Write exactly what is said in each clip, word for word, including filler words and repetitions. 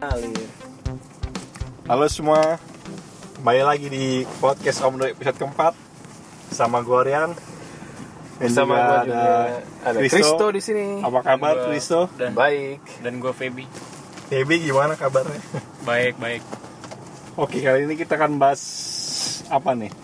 Halo semua, kembali lagi di podcast Om Do episode keempat sama gue Rian. Dan sama juga gue ada, juga ada Kristo di sini. Apa kabar Kristo? Baik. Dan gue Feby. Feby gimana kabarnya? Baik baik. Oke, kali ini kita akan bahas apa nih?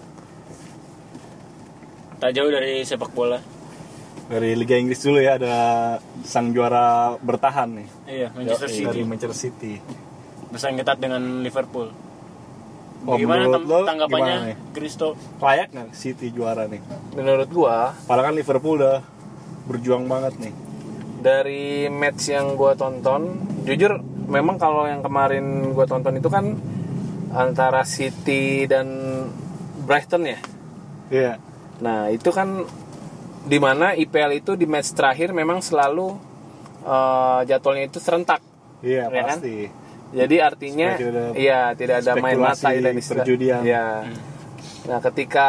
Tak jauh dari sepak bola. Dari Liga Inggris dulu ya, ada sang juara bertahan nih. Iya, Manchester Dari City. Manchester City. Bersaing ketat dengan Liverpool. Oh, Gimana menurut tam- lo tanggapannya gimana nih? Kristo? Layak nggak City juara nih? Menurut gua Padahal kan Liverpool udah berjuang banget nih. dari match yang gua tonton, jujur memang kalau yang kemarin gua tonton itu kan antara City dan Brighton ya. Iya. Nah, itu kan di mana I P L itu di match terakhir memang selalu uh, jadwalnya itu serentak. Iya, Ya kan? pasti. Jadi artinya Supaya tidak ada iya tidak ada main spekulasi mata dan istilah. perjudian. Iya. Nah, ketika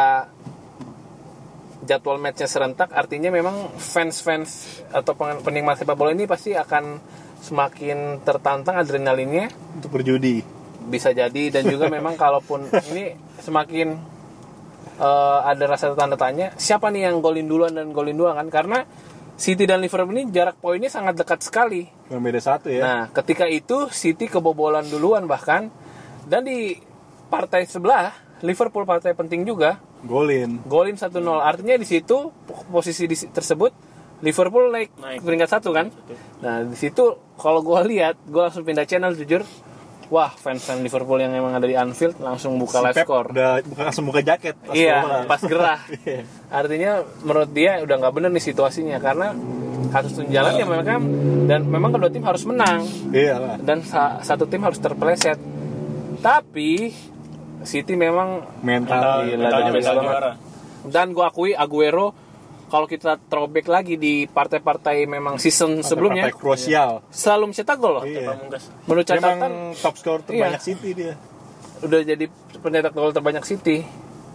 jadwal matchnya serentak, artinya memang fans-fans atau pen- penikmat sepak bola ini pasti akan semakin tertantang adrenalinnya, Untuk berjudi. bisa jadi. Dan juga memang kalaupun ini semakin uh, ada rasa tanda tanya, siapa nih yang golin duluan dan golin duluan kan? Karena City dan Liverpool ini jarak poinnya sangat dekat sekali. Cuma beda satu ya. Nah, ketika itu City kebobolan duluan bahkan, dan di partai sebelah Liverpool, partai penting juga, Golin. golin satu nol. Artinya di situ posisi di, tersebut Liverpool naik, Naik. peringkat satu kan. Nah, di situ kalau gue lihat, gue langsung pindah channel jujur. Wah, fans-fans Liverpool yang emang ada di Anfield langsung buka Si live Pep score. udah bukan langsung buka jaket pas Iya, bola. pas gerah. Iya. Artinya menurut dia udah nggak bener nih situasinya, karena kasus tunjalan ya mereka, dan memang kedua tim harus menang Iya lah. dan sa- satu tim harus terpeleset. Tapi City memang Mental, Gila, Mentalnya bagus mental banget. juara. Dan gue akui Aguero, kalau kita throwback lagi di partai-partai memang season sebelumnya, Partai krusial. selalu mencetak gol loh. Iya. Pamungkas. Menurut Dia catatan emang top skor terbanyak Iya. City dia. udah jadi pencetak gol terbanyak City.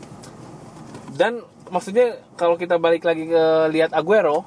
Dan maksudnya kalau kita balik lagi ke lihat Aguero,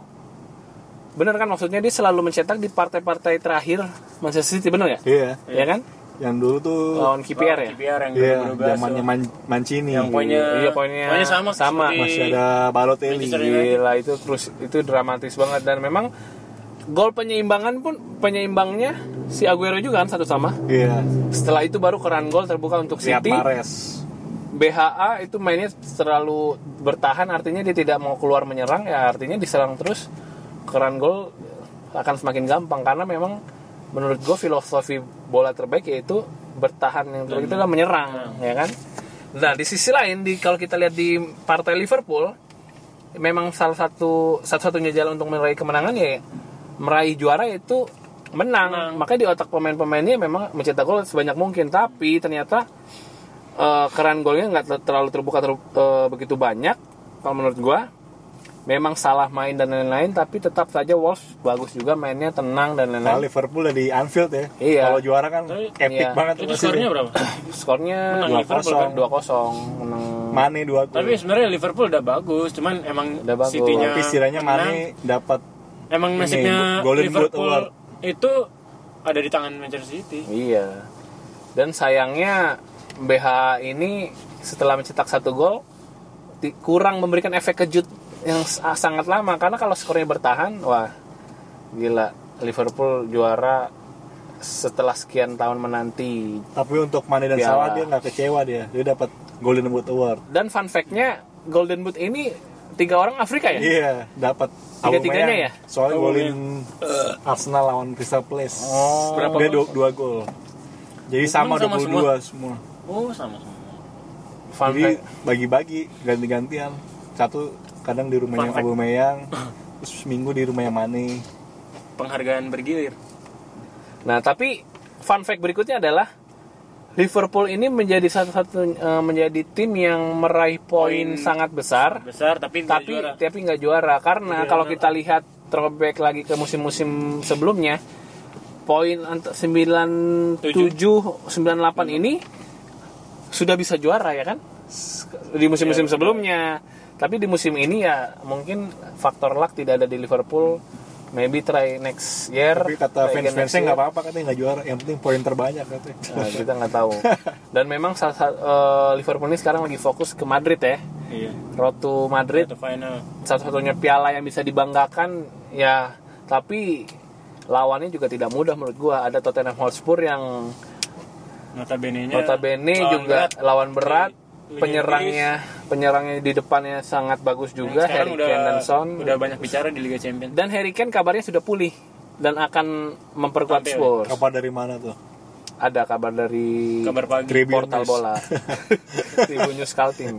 bener kan, maksudnya dia selalu mencetak di partai-partai terakhir Manchester City, bener ya? Iya. Iya kan? Yang dulu tuh Lawan K P R ya? K P R yang iya, dua ribu dua belas. zamannya Man- Mancini. Yang poinnya, Iya, poinnya sama, sama. seperti Masih ada Balotelli. Manchester United. Gila, itu terus itu dramatis banget. Dan memang gol penyeimbangan pun penyeimbangnya si Aguero juga kan, satu sama. Iya. Setelah itu baru keran gol terbuka untuk Riyad City. Mahrez. B H A itu mainnya terlalu bertahan, artinya dia tidak mau keluar menyerang, ya artinya diserang terus. Keran gol akan semakin gampang, karena memang menurut gue filosofi bola terbaik yaitu bertahan, yang terbaik itu adalah menyerang, ya kan. Nah, di sisi lain, di kalau kita lihat di partai Liverpool, memang salah satu satu-satunya jalan untuk meraih kemenangan ya meraih juara yaitu menang. Menang. Makanya di otak pemain-pemainnya memang mencetak gol sebanyak mungkin, tapi ternyata uh, keran golnya nggak ter- terlalu terbuka ter- uh, begitu banyak. Kalau menurut gua memang salah main dan lain-lain, tapi tetap saja Wolves bagus juga mainnya, tenang dan Kalau lain-lain. Liverpool udah di Anfield ya. Iya. Kalau juara kan Tapi- epic iya. banget. Itu pasti. skornya berapa? Skornya Menang dua Liverpool kosong kan? dua kosong menang. Mane dua gol. Tapi sebenarnya Liverpool udah bagus, cuman emang Udah bagus. City-nya Tapi istilahnya menang. Mane dapat Emang ini, nasibnya Golden Boot Liverpool Award. itu ada di tangan Manchester City. Iya. Dan sayangnya B H A ini setelah mencetak satu gol di- kurang memberikan efek kejut yang s- sangat lama, karena kalau skornya bertahan, wah gila, Liverpool juara setelah sekian tahun menanti. Tapi untuk Mane dan Piala. Salah dia nggak kecewa dia. Dia dapat Golden Boot Award. Dan fun fact-nya, Golden Boot ini tiga orang Afrika ya? Iya, dapat Tiga-tiganya Aubameyang. ya? Soalnya Aubameyang. golin Arsenal lawan Crystal Palace. Oh. Berapa Dia gol? dua, dua gol. Jadi sama sama dua puluh dua semua. Oh, sama sama. Fun Jadi fact. bagi-bagi ganti-gantian. Satu kadang di rumahnya Fun fact. Aubameyang, terus seminggu di rumahnya Mane. Penghargaan bergilir. Nah, tapi fun fact berikutnya adalah Liverpool ini menjadi satu-satu eh, menjadi tim yang meraih poin Poin sangat besar, Besar tapi nggak tapi juara. tapi nggak juara, karena Juara. kalau kita lihat throwback lagi ke musim-musim sebelumnya, poin ant- sembilan tujuh sembilan delapan ini sudah bisa juara ya kan, di musim-musim Iya, sebelumnya. Tapi di musim ini ya mungkin faktor luck tidak ada di Liverpool, maybe try next year. Tapi kata try again next fans-fansnya nggak year. apa-apa katanya nggak juara, yang penting poin terbanyak katanya. Nah, kita nggak tahu. Dan memang saat, saat, uh, Liverpool ini sekarang lagi fokus ke Madrid ya. Iya. Road to Madrid, Atau final. satu-satunya piala yang bisa dibanggakan ya. Tapi lawannya juga tidak mudah menurut gua. Ada Tottenham Hotspur yang Notabene-nya notabene lawan juga berat. lawan berat. Liga Penyerangnya, penyerangnya di depannya sangat bagus juga. Nah, sekarang Harry Kane dan Son. udah banyak bicara di Liga Champions. Dan Harry Kane kabarnya sudah pulih dan akan memperkuat Tampil. Spurs. Kabar dari mana tuh? Ada kabar dari Kabar pagi. Tribun portal News. bola. Tribun News Scouting.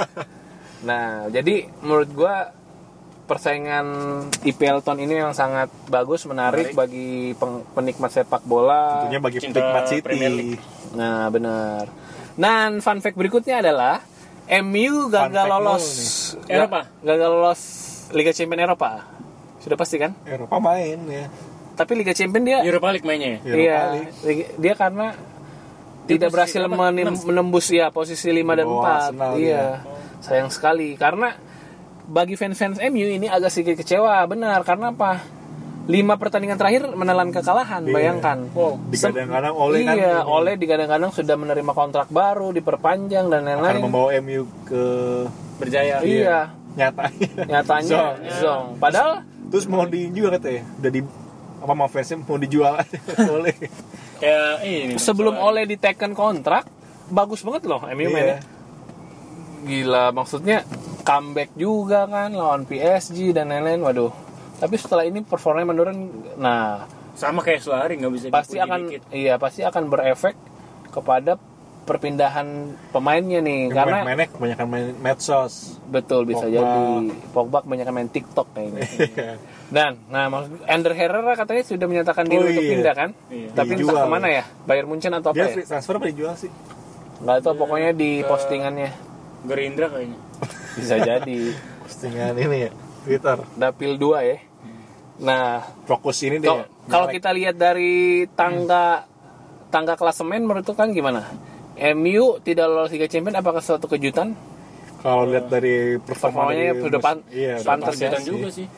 Nah, jadi menurut gua persaingan I P L tahun ini memang sangat bagus, menarik, Menarik. bagi peng- penikmat sepak bola. Tentunya bagi Cinta penikmat Premier City. League. Nah, benar. Dan fun fact berikutnya adalah M U gagal fact lolos mulu nih. Eropa. Gagal lolos Liga Champions Eropa. Sudah pasti kan? Eropa main ya. Tapi Liga Champions dia Europa League mainnya ya? Eropa iya, League. Liga- dia karena tidak posisi berhasil berapa? menim- Enam. menembus ya posisi lima dan Oh, empat. Arsenal Iya. Sayang sekali karena bagi fans-fans M U ini agak sedikit kecewa, benar. Karena apa? Lima pertandingan terakhir menelan kekalahan, Iya. bayangkan. Wow. Digadang-gadang oleh kan Iya, ini oleh digadang-gadang sudah menerima kontrak baru, diperpanjang dan akan lain-lain. membawa M U ke Berjaya. Iya, nyatanya. nyatanya Zong. zong. Padahal Terus mau dijual katanya, udah di apa sama fansnya mau dijual aja oleh. Kayak ini. sebelum soalnya. oleh diteken kontrak, bagus banget loh M U Iya. mainnya. Gila, maksudnya comeback juga kan lawan P S G dan lain-lain. Waduh. Tapi setelah ini performanya menurun. Nah, Sama kayak Solari nggak bisa pasti dipuji akan dikit. iya pasti akan berefek kepada perpindahan pemainnya nih. Karena Karena mainnya kebanyakan main medsos. betul bisa Pogba. jadi Pogba kebanyakan main TikTok kayaknya. Dan, nah maksud Ander Herrera katanya sudah menyatakan diri Oh, untuk iya. pindah kan? Iya. Tapi entah Dijual. kemana ya? Bayern Munchen atau apa Dia ya? free transfer apa dijual sih? Nggak tahu, pokoknya di Ke- postingannya Gerindra kayaknya. bisa jadi. Postingan ini ya, Twitter. Dapil dua ya. Nah, Fokus ini deh. kalau kalau kita lihat dari tangga tangga klasemen menurut itu kan gimana? M U tidak lolos Liga Champions apakah suatu kejutan? Kalau lihat dari performa Performanya dari sudah pan- iya, udah pantas ya. Kejutan juga sih.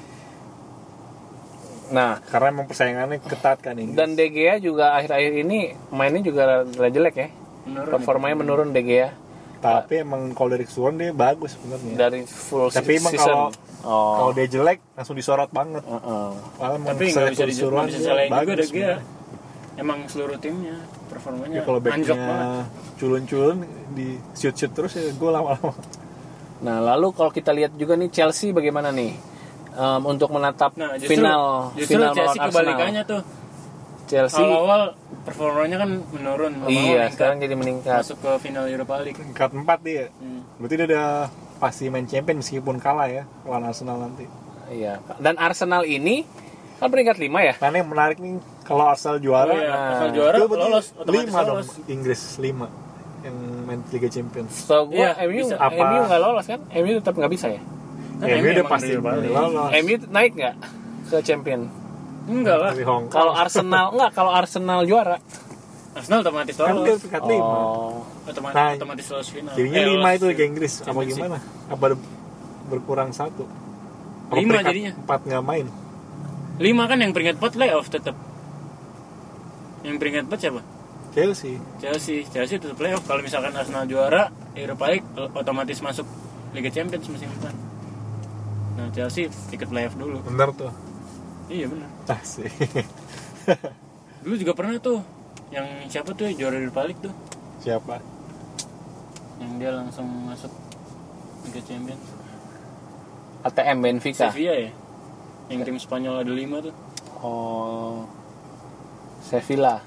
Nah, Karena emang persaingannya ketat kan Inggris. dan De Gea juga akhir-akhir ini mainnya juga rada jelek ya. Menurun. Performanya menurun De Gea Tapi emang kalau dari keseluruhan dia bagus sebenarnya. dari full Tapi emang season. kalau oh. kalau dia jelek langsung disorot banget. Heeh. Malah emang Tapi nggak bisa keseluruhan bisa dia salahin juga bagus ada dia. sebenarnya. Emang seluruh timnya performanya Ya, kalau anjlok banget. backnya culun-culun di shoot-shoot terus ya gue lama-lama. Nah, lalu kalau kita lihat juga nih Chelsea bagaimana nih Em, untuk menatap Nah, justru, final justru final Chelsea melawan Arsenal. kebalikannya tuh. Chelsea Awal-awal performanya kan menurun, lama-lama iya meningkat. sekarang jadi meningkat. Masuk ke final Europa League. Tingkat empat dia. Hmm. Berarti dia udah pasti main champion meskipun kalah ya lawan Arsenal nanti. Iya. Dan Arsenal ini kan peringkat lima ya. Karena yang menarik nih kalau Arsenal juara, Oh iya, Nah, asal juara itu berarti lolos, otomatis lima dong lolos. Inggris lima yang main Liga Champions. So gua Iya, M U bisa. Apa- M U nggak lolos kan? M U tetap nggak bisa ya. Kan Ya, M U dia udah emang pasti dari Bali. lolos. M U naik nggak ke champion? Enggak lah. Dari Hong Kong. Kalau Arsenal nggak, kalau Arsenal juara. Arsenal otomatis Kan dia lolos. peringkat lima. Oh. Otomatis, Nah, otomatis lolos final. Jadinya Eh, lima lolos itu Liga Inggris. Apa Championship. gimana? Apa ada berkurang satu? Apa Lima peringkat jadinya. Empat nggak main. Lima kan yang peringkat empat playoff tetap. Yang peringkat empat siapa? Chelsea. Chelsea. Chelsea tetap playoff. Kalau misalkan Arsenal juara, Europa League otomatis masuk Liga Champions musim depan. Nah, Chelsea ikut playoff dulu. Bener tuh. Iya benar. Ah sih. Dulu juga pernah tuh yang siapa tuh yang juara Europa League tuh? Siapa? Yang dia langsung masuk Liga Champions. A T M Benfica. Sevilla ya? Yang tim Spanyol ada lima tuh. Oh. Sevilla.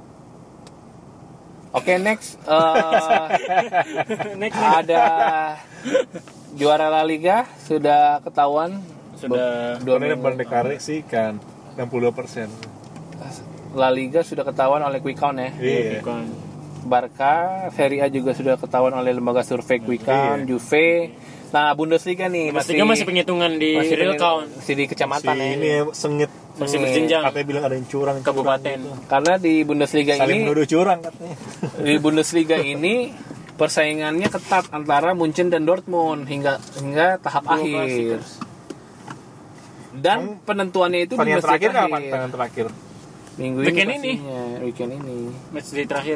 Oke, next. Eh, Next, ada juara La Liga sudah ketahuan. Sudah Dua Karena minggu. mendeklarasikan enam puluh dua persen. La Liga sudah ketahuan oleh Quick Count ya. Iya. bukan. Barca, Serie A juga sudah ketahuan oleh lembaga survei Quick Count, Iya. Juve. Nah, Bundesliga nih Bundesliga masih penghitungan di masih real pengen- count. masih di Si kecamatan ya. ini ya, sengit. Masih Ini. berjenjang. Katanya bilang ada yang curang. Kabupaten. curang gitu. Karena di Bundesliga Saling ini menuduh curang katanya. di Bundesliga ini persaingannya ketat antara Munchen dan Dortmund hingga hingga tahap Dua akhir. klasik. Dan penentuannya itu di Pertandingan match terakhir terakhir. kapan? Pertandingan terakhir. Minggu Weekend ini ini. pastinya, weekend ini. Match day terakhir.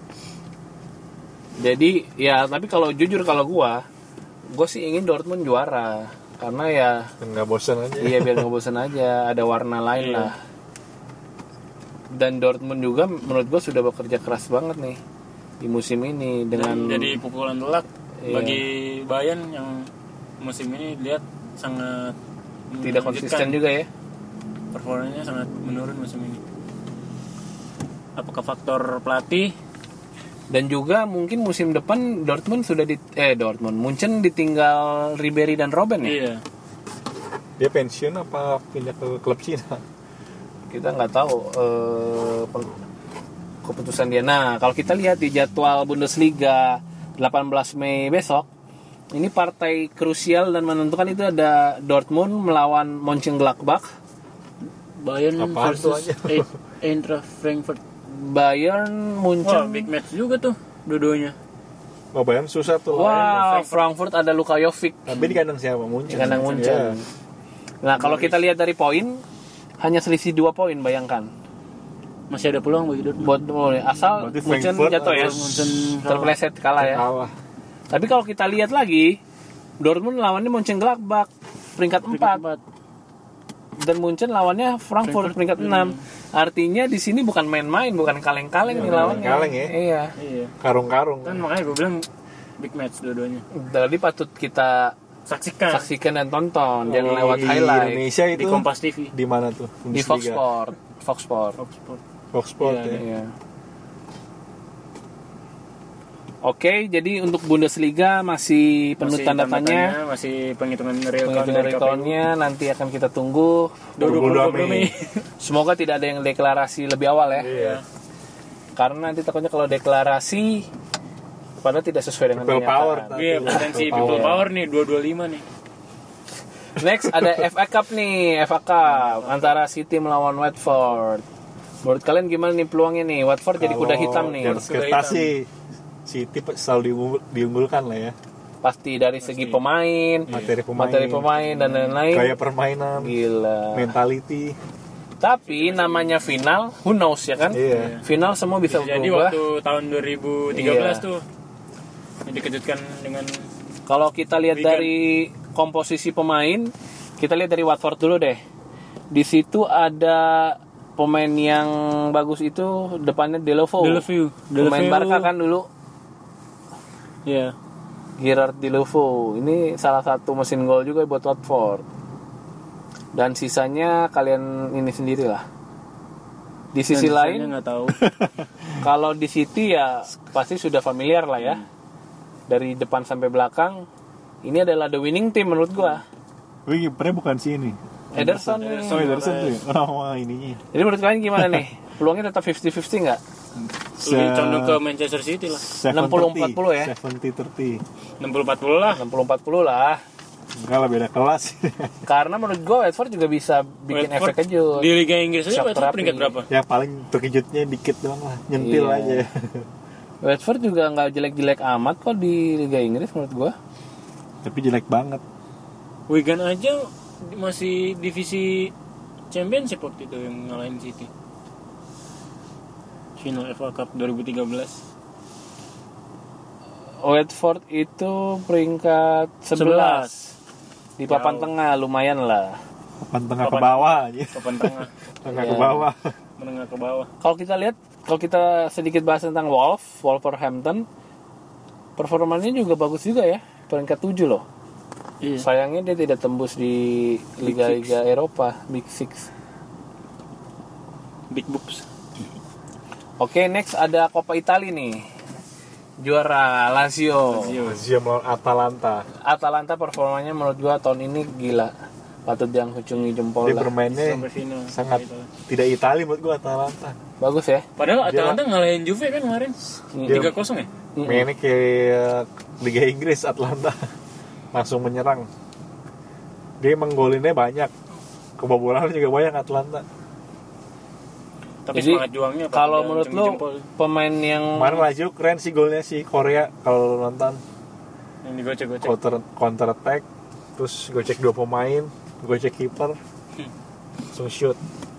Jadi ya tapi kalau jujur kalau gua, gua sih ingin Dortmund juara karena ya Enggak bosan aja. iya biar nggak bosan aja, ada warna lain Iya. lah. Dan Dortmund juga menurut gua sudah bekerja keras banget nih di musim ini dengan Dan jadi pukulan telak Iya. bagi Bayern yang musim ini lihat sangat tidak konsisten juga ya. Performanya sangat menurun musim ini. Apakah faktor pelatih? Dan juga mungkin musim depan Dortmund sudah di eh Dortmund Munchen ditinggal Ribery dan Robben ya. Iya. Dia pensiun apa pindah ke klub Cina? Kita nggak tahu eh, pe- keputusan dia. Nah kalau kita lihat di jadwal Bundesliga delapan belas Mei besok, ini partai krusial dan menentukan itu ada Dortmund melawan Mönchengladbach, Bayern Apaan tuh versus aja? Ein- Eintracht Frankfurt. Bayern Wah, Munchen. big match juga tuh dua-duanya. Oh, Bayern susah tuh. Wah, Frankfurt ada Luka Jovic Tapi di kandang siapa? Munchen. di kandang Munchen. Iya. Nah kalau kita lihat dari poin, hanya selisih dua poin bayangkan. Masih ada peluang bagi Dortmund. Buat boleh asal Berarti Munchen Frankfurt jatuh ya, harus Munchen terpeleset kalah ya. Kalah. Tapi kalau kita lihat lagi, Dortmund lawannya Mönchengladbach peringkat empat empat. dan Munchen lawannya Frankfurt Frankfurt peringkat enam. Artinya di sini bukan main-main, bukan kaleng-kaleng nih lawannya. kaleng ya. Iya. Iya. Karung-karung. Kan makanya gue bilang big match dua-duanya. Jadi patut kita Saksikan saksikan dan tonton, jangan Di lewat highlight Indonesia itu di Kompas T V. di mana tuh? di Fox Bundesliga. Sport. Fox Sport. Fox Sport. Fox Sport Iya, ya. Iya. Oke, jadi untuk Bundesliga masih penuh Masih tanda tanda tanya. tanya, masih penghitungan real count Penghitungan dari K P U. recall-nya nanti akan kita tunggu. dua puluh dua Mei. Semoga tidak ada yang deklarasi lebih awal ya. Iya. Karena nanti takutnya kalau deklarasi padahal tidak sesuai dengan People power. kenyataan. Iya, potensi People people power. power nih dua dua lima nih. Next ada F A Cup nih, F A Cup antara City melawan Watford. Menurut kalian gimana nih peluangnya nih? Watford jadi kuda Kalau hitam nih. di atas Kuda kertas hitam. sih City selalu diunggul- diunggulkan lah ya. Pasti dari segi pemain, Materi pemain, materi pemain dan lain-lain. gaya permainan, Gila. mentality. Tapi namanya final, who knows ya kan? Iya. Final semua bisa, Bisa jadi berubah. waktu tahun dua ribu tiga belas Iya. tuh yang dikejutkan dengan Kalau kita lihat Weekend. dari komposisi pemain, kita lihat dari Watford dulu deh. Di situ ada pemain yang bagus itu depannya Deulofeu. Deulofeu. Pemain Deulofeu. Barca kan dulu. ya Gerard Deulofeu. Ini salah satu mesin gol juga buat Watford. Dan sisanya kalian ini sendirilah. Di sisi lain, nggak tahu. kalau di City ya pasti sudah familiar lah ya. Dari depan sampai belakang, ini adalah the winning team menurut gua. Wih, kipernya bukan sini. Ederson nih. Oh, Ederson tuh ya? Oh, ininya. Jadi menurut kalian gimana nih? Peluangnya tetap fifty fifty nggak? Lebih condong ke Manchester City lah. enam puluh empat puluh ya? tujuh puluh tiga puluh. enam puluh empat puluh lah. enam puluh empat puluh lah. Enggak lah, beda kelas. Karena menurut gua Watford juga bisa bikin Watford efek kejut. Di Liga Inggris aja Shock Watford terapi. peringkat berapa? Ya paling terkejutnya dikit doang lah, nyentil Iya. aja. Watford juga nggak jelek-jelek amat kok di Liga Inggris menurut gua. Tapi jelek banget. Wigan aja masih divisi Championship waktu itu yang ngalahin City. Final F A Cup dua ribu tiga belas. Watford itu peringkat sebelas di papan Jauh. tengah, lumayan lah. Papan tengah ke Papan- bawah aja. Papan tengah, Tengah Iya. ke bawah. menengah ke bawah. Kalau kita lihat, kalau kita sedikit bahas tentang Wolves, Wolverhampton, performanya juga bagus juga ya, peringkat tujuh loh. Iya. Sayangnya dia tidak tembus di liga-liga Eropa, Big Six. Big boobs. Oke, next ada Coppa Italia nih. Juara Lazio. Lazio melawan Atalanta. Atalanta performanya menurut gua tahun ini gila. Patut diangkucungi jempol Dia lah. bermainnya Sampai final. sangat Gitu. tidak Itali menurut gua Atalanta. Bagus ya. Padahal Dia- Atalanta ngalahin Juve kan kemarin Dia- tiga kosong ya? Mm-mm. Mainnya kayak Liga Inggris Atlanta. Langsung menyerang. Dia emang golinnya banyak. Kebobolan juga banyak Atlanta. Tapi Jadi, semangat juangnya patut Kalau menurut diacungi lu jempol. pemain yang Kemarin Lazio keren sih golnya si Korea kalau lu nonton. Yang digocek-gocek. Counter counter attack, terus gocek dua pemain, gocek kiper. langsung shoot.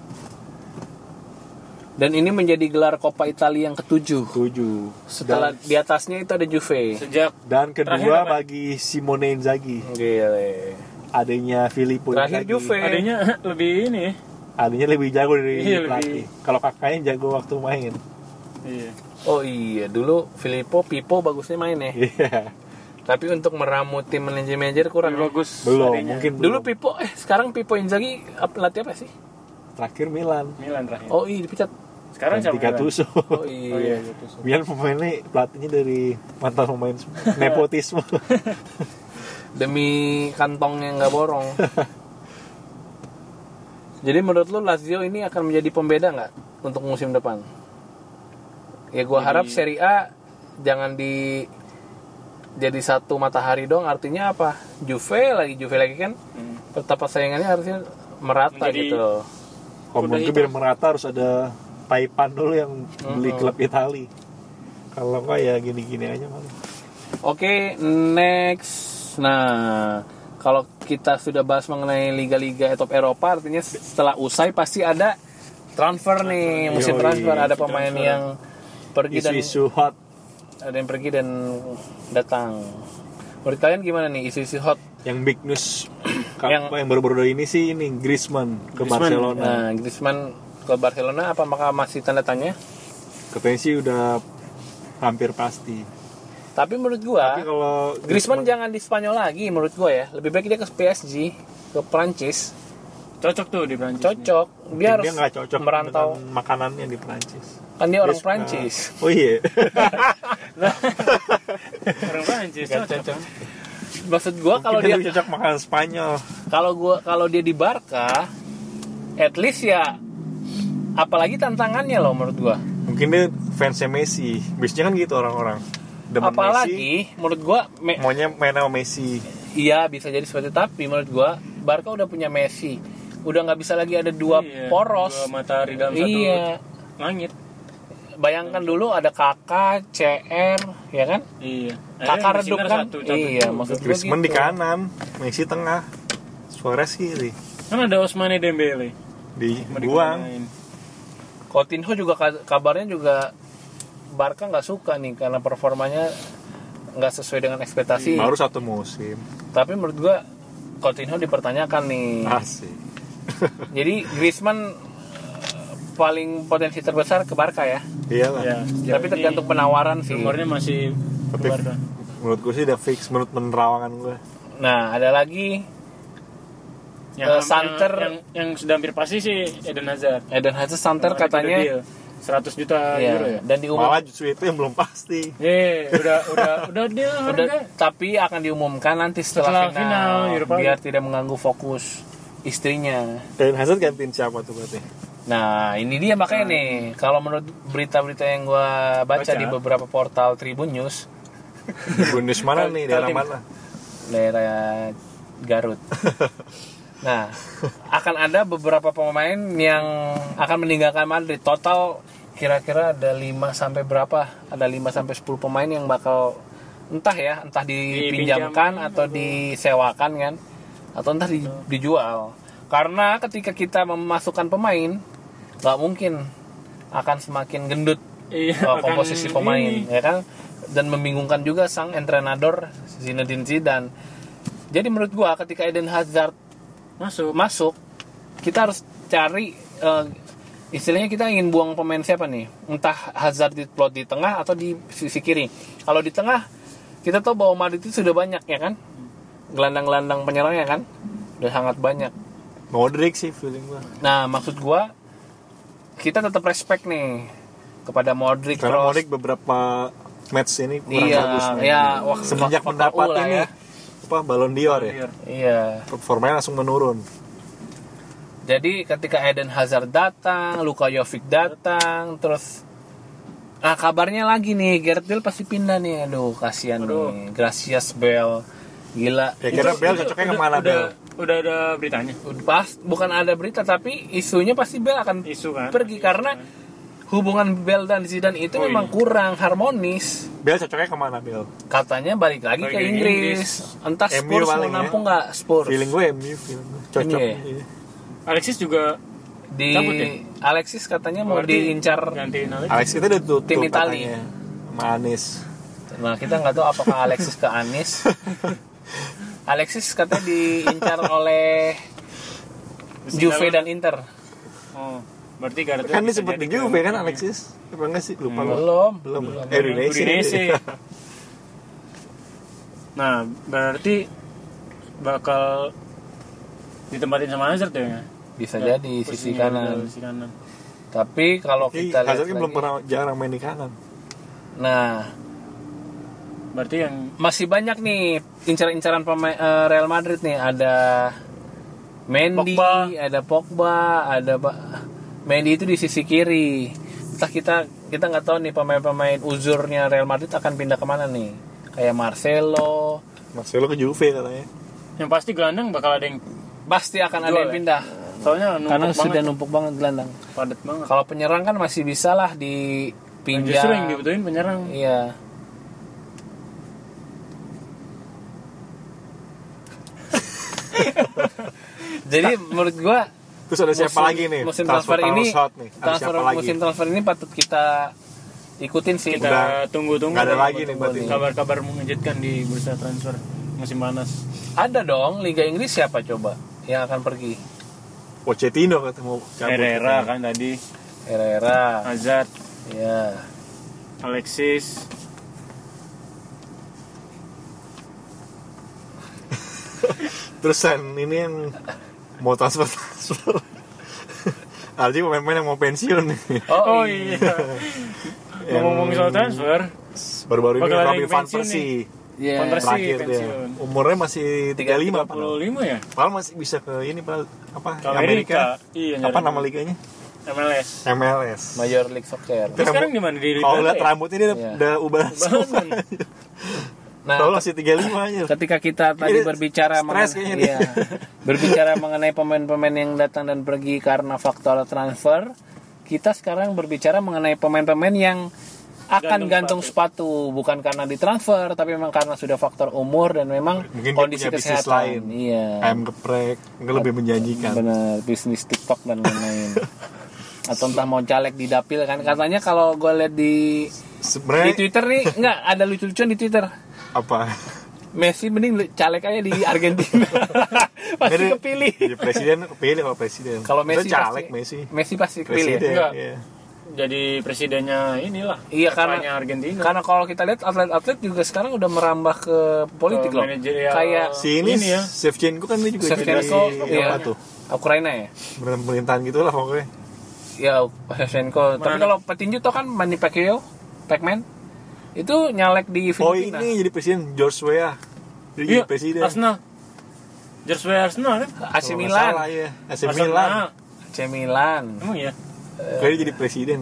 Dan ini menjadi gelar Coppa Italia yang ketujuh. Tujuh. Setelah Dan, di atasnya itu ada Juve. Sejak dan Terakhir kedua apa? bagi Simone Inzaghi. Gile. Adanya Filippo Terakhir Inzaghi. Juve. adanya lebih ini. Adanya lebih jago dari Iya, pelatih. lebih. Kalau kakaknya jago waktu main. Iya. Oh iya, dulu Filippo Pipo bagusnya main ya. Iya. Tapi untuk meramu tim manajer-manajer kurang. Lebih bagus. Belum, adanya. mungkin Dulu belum. Pipo eh sekarang Pipo Inzaghi ap- latih apa sih? Terakhir Milan. Milan terakhir. Oh iya dipecat. Sekarang Ganti siapa? Milan? Gattuso. Oh iya. Oh iya, Gattuso. Milan pemainnya pelatihnya dari mantan pemain semua. Nepotisme. Demi kantongnya nggak borong. Jadi menurut lu Lazio ini akan menjadi pembeda nggak untuk musim depan? Ya gua Jadi- harap Serie A jangan di jadi satu matahari dong. Artinya apa? Juve lagi Juve lagi kan. Hmm. Petapa saingannya harusnya merata Menjadi- gitu loh. Kalau Udah menurut gue hitam. biar merata harus ada Taipan dulu yang beli Mhm. klub Itali. Kalau enggak ya gini-gini aja malah. Oke, next. Nah, kalau kita sudah bahas mengenai liga-liga top Eropa, artinya setelah usai pasti ada transfer nih, musim Yoi, transfer. Ada musim pemain transfer. yang pergi dan Isu-isu hot. ada yang pergi dan datang. Menurut kalian gimana nih isu-isu hot? Yang big news Yang- yang, yang baru-baru ini sih ini Griezmann ke Griezmann. Barcelona. Nah, Griezmann ke Barcelona, apa maka masih tanda tanya? Katanya sih udah hampir pasti. Tapi menurut gua, Tapi kalau Griezmann jangan di Spanyol lagi menurut gua ya. Lebih baik dia ke P S G, ke Prancis. Cocok tuh di Prancis. Cocok. Dia harus dia nggak cocok merantau. dengan makanannya di Prancis. Kan dia orang Dia suka- Prancis. Oh iya. Orang Prancis. Nggak Cocok. cocok. Maksud gua kalau Mungkin dia lebih cocok makan Spanyol. kalau gua kalau dia di Barca, at least ya apalagi tantangannya loh menurut gua. Mungkin dia fansnya Messi. Biasanya kan gitu orang-orang. Demen Messi, Apalagi menurut gua me- maunya main sama Messi. iya bisa jadi seperti itu, tapi menurut gua Barca udah punya Messi. Udah nggak bisa lagi ada dua Iya, poros. Dua matahari dalam Iya. satu langit. Bayangkan dulu ada Kakak, C R, ya kan? Iya. Kakak Akhirnya redup Sinner kan? satu, cabut Iya, juga. maksud gua Griezmann gitu. di kanan, Messi tengah, Suarez kiri. Kan ada Ousmane Dembele. Mau Dibuang. dikemanain? Coutinho juga ka- kabarnya juga Barca nggak suka nih karena performanya nggak sesuai dengan ekspektasi. Baru satu musim. Tapi menurut gua Coutinho dipertanyakan nih. Asik. Jadi Griezmann eh, paling potensi terbesar ke Barca ya. Iyalah. Ya, sejauh Tapi ini tergantung penawaran sih. Rumornya masih Tapi keluar. menurut gue sih udah fix menurut penerawangan gue. Nah, ada lagi Yang, Eh, yang- Santer- yang, yang sudah hampir pasti sih Eden Hazard. Eden Hazard Santer Kemarin katanya udah deal. seratus juta iya, euro ya. dan diumum Malah justru itu yang belum pasti. Iya, udah udah udah deal udah, harga. tapi akan diumumkan nanti setelah, Setelah final, final, Europa biar League. tidak mengganggu fokus istrinya. Dan Hazard gantiin siapa tuh berarti? Nah, ini dia makanya nih. Kalau menurut berita-berita yang gua baca, Baca. di beberapa portal Tribun News, Bonus mana nih? Daerah Tim- mana? daerah Garut. Nah, akan ada beberapa pemain yang akan meninggalkan Madrid. Total kira-kira ada lima sampai berapa? Ada lima sampai sepuluh pemain yang bakal entah ya, entah dipinjamkan Dipinjam. atau disewakan kan, atau entah di- dijual. Karena ketika kita memasukkan pemain, nggak mungkin akan semakin gendut Iya, uh, akan komposisi pemain, ini. ya kan? Dan membingungkan juga sang entrenador Zinedine Zidane. Jadi menurut gua ketika Eden Hazard Masuk. masuk, kita harus cari uh, istilahnya kita ingin buang pemain siapa nih? Entah Hazard diplot di tengah atau di sisi kiri. Kalau di tengah, kita tahu bahwa Madrid itu sudah banyak ya kan? Gelandang-gelandang penyerangnya kan? Udah sangat banyak. Modric sih feeling gue. Nah, maksud gua kita tetap respect nih kepada Modric, Karena Kroos. Modric beberapa match ini kurang Iya, bagus. mainnya. ya, wak- Semenjak wak- mendapat waktu lah ini ya. apa Ballon d'Or ya, Iya. performanya langsung menurun. Jadi ketika Eden Hazard datang, Luka Jovic datang, terus ah kabarnya lagi nih Gareth Bale pasti pindah nih. Aduh, kasihan Aduh. nih. Gracias Bale. Gila. Ya kira Bale cocoknya Udah- kemana udah, Bale? Udah ada beritanya. Udah Pas bukan ada berita tapi isunya pasti Bale akan Isu kan. pergi karena hubungan Bale dan Zidane itu Oh, memang iya. kurang harmonis. Bale cocoknya kemana Bale? Katanya balik lagi Balik ke ke Inggris. Inggris. Entah M U Spurs mau paling ya. nampung nggak Spurs. Feeling gue M U, feeling gue cocok. Iya. Iya. Alexis juga Di cabut ya? Alexis katanya mau Berarti diincar gantiin Alexis. Alex kita udah tutup Tim Itali. katanya sama Anis. Nah, kita nggak tahu apakah Alexis ke Anis. Alexis katanya diincar oleh Juve dan Inter. Oh, berarti Gareth Kan bisa disebut di jadi Juve ke- kan Alexis. Apa enggak sih? Lupa gua. Belum. Belum. Belum. Eh, Udinese. Udinese. Nah, berarti bakal ditempatin sama Hazard ya? Bisa Ya, jadi sisi posisinya kanan. sisi kanan. Tapi kalau Ih, kita lihat Hazard kan belum lagi- pernah jarang main di kanan. Nah, Berarti yang masih banyak nih incar-incaran pemain eh, Real Madrid nih. Ada Mendy, Pogba. ada Pogba, ada ba- Mendy itu di sisi kiri. Entah kita kita nggak tahu nih pemain-pemain uzurnya Real Madrid akan pindah kemana nih. Kayak Marcelo, Marcelo ke Juve katanya. yang pasti gelandang bakal ada yang pasti akan ada Jual yang ya? pindah. soalnya numpuk Karena banget, sudah numpuk banget gelandang. padat banget. Kalau penyerang kan masih bisa lah Nah, dipinjam. justru yang dibutuhin penyerang. Iya. Jadi menurut gua Terus ada siapa musim- lagi nih? Musim transfer, ini hot nih. Ada transfer siapa lagi? musim transfer ini patut kita ikutin sih. Kita Udah tunggu-tunggu. nggak ada deh, lagi nih tunggu-tunggu berarti. nih. Kabar-kabar mengejutkan di bursa transfer musim panas. Ada dong Liga Inggris siapa coba yang akan pergi? Pochettino ketemu cabut Herrera katanya. kan tadi, Herrera. Hazard, Ya. Alexis. Terus San ini yang mau transfer transfer. Ada juga pemain-pemain yang mau pensiun nih. Oh, Oh iya. iya. Yang- Ngomong soal transfer, Baru-baru ini Bakal ada Robin yang van pensiun Persie. Iya. Van Persie. Terakhir dia. pensiun. Umurnya masih tiga puluh lima tiga puluh lima ya? Padahal masih bisa ke ini padahal apa? Ke Amerika. Iya, Apa nyari- nama liganya? M L S. M L S. Major League Soccer. Terus sekarang di mana? Di Liga Kalau lihat ya? rambutnya dia udah, Iya. udah ubah Ubahan. Nah, Kalau masih tiga puluh lima aja. ketika kita tadi Ini berbicara stres mengenai, kayaknya iya, berbicara mengenai pemain-pemain yang datang dan pergi karena faktor transfer, kita sekarang berbicara mengenai pemain-pemain yang akan gantung, Gantung sepatu. bukan karena ditransfer, tapi memang karena sudah faktor umur dan memang Mungkin dia kondisi punya bisnis kesehatan. lain. Iya. Ayam geprek, nggak lebih menjanjikan. Bener, bisnis TikTok dan lain-lain. Atau entah mau caleg di dapil kan katanya kalau gue lihat di di Sebenarnya Twitter nih nggak ada lucu-lucuan di Twitter. apa? Messi mending lu- caleg aja di Argentina. Pasti Jadi- kepilih. Jadi presiden kepilih kalau presiden. Kalau Messi Itu caleg pasti, Messi. Messi pasti kepilih. Presiden. Enggak. Iya. Jadi presidennya inilah. Iya, Ketuanya karena- Argentina. Karena kalau kita lihat atlet-atlet juga sekarang udah merambah ke politik Ke loh. manajerial. Kayak Si ini, Ini ya. Shevchenko kan dia juga Shevchenko, jadi iya. apa tuh? Ukraina ya. Pemerintahan gitu lah pokoknya. Ya Shevchenko. Tapi Mana? kalau petinju tau kan Manny Pacquiao, Pacman itu nyalek di Oh Filipina. ini jadi presiden George Weah. Jadi Iya, jadi presiden. Arsenal. Jersey Arsenal kan? A C Kalau nggak Milan. salah, iya. A C Arsenal. Milan. A C Milan. Emang ya? Kayaknya jadi presiden.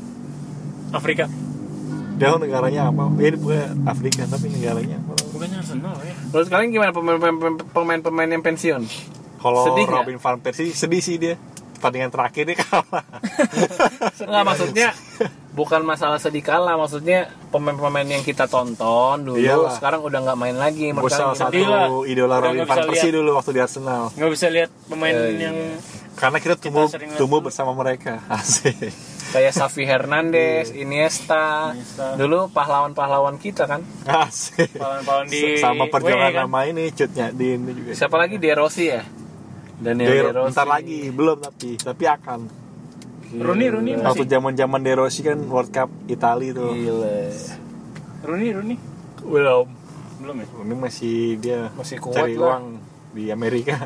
Afrika. Dia negaranya apa? Ya dia bukan Afrika tapi negaranya apa? Bukannya Arsenal ya? Menurut kalian gimana pemain-pemain pemain-pemain yang pensiun? Kalau Sedih nggak? Robin van Persie sedih sih dia. Pertandingan terakhir dia kalah. Enggak, maksudnya bukan masalah sedih kalah, maksudnya pemain-pemain yang kita tonton dulu Iyalah. sekarang udah nggak main lagi. Gue Menurut salah kalian satu sedih lah. idola Udah Robin nggak van bisa Persie lihat. dulu waktu di Arsenal. Nggak bisa lihat pemain Eh, iya. yang Karena kita tumbuh sering lihat tumbuh dulu. bersama mereka. Asik. kayak Xavi Hernandez, Iniesta, Iniesta. dulu pahlawan-pahlawan kita kan. Asik. pahlawan-pahlawan di Sama perjuangan W kan? nama ini Cutnya Din juga. Siapa lagi? De Rossi ya. Daniel De, De Rossi. bentar lagi belum tapi tapi akan. Rooney, Rooney Waktu masih. zaman-zaman De Rossi kan World Cup Italia tuh. Gila. Rooney, Rooney. Belum. Belum ya? Ini masih dia Masih kuat cari lah. uang di Amerika.